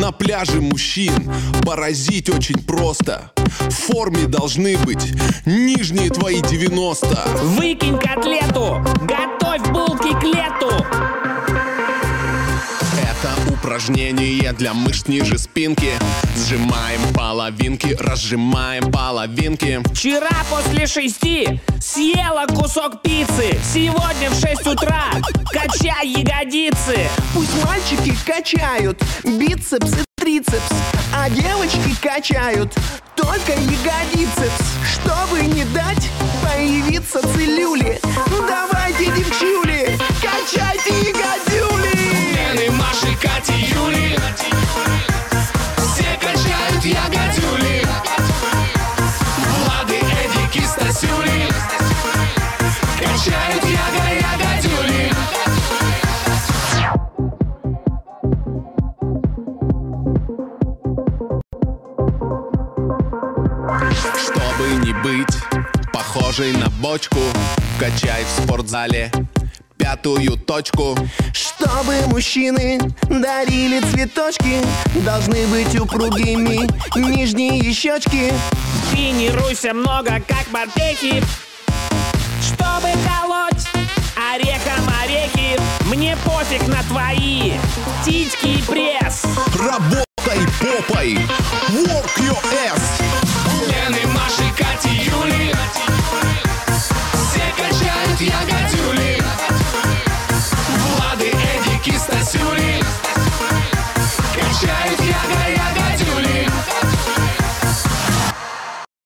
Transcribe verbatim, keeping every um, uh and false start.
На пляже мужчин поразить очень просто. В форме должны быть нижние твои девяносто. Выкинь котлету, готовь булки к лету. Это упражнение для мышц ниже спинки. Сжимаем половинки, разжимаем половинки. Вчера после шести съела кусок пиццы. Сегодня в шесть утра качай ягодицы. Пусть мальчики качают бицепс и трицепс, а девочки качают только ягодицепс. Чтобы не дать появиться целлюле, ну давайте, девчули, качайте ягодюли. Лены, Маши, Кати, Юли, все качают ягодюли. Влады, Эдики, Стасюли качают яго-ягодюли. Чтобы не быть похожей на бочку, качай в спортзале пятую точку. Чтобы мужчины дарили цветочки, должны быть упругими нижние щечки. Тренируйся много, как морпехи, чтобы колоть орехом орехи. Мне пофиг на твои титьки и пресс. Работай попой, work your ass.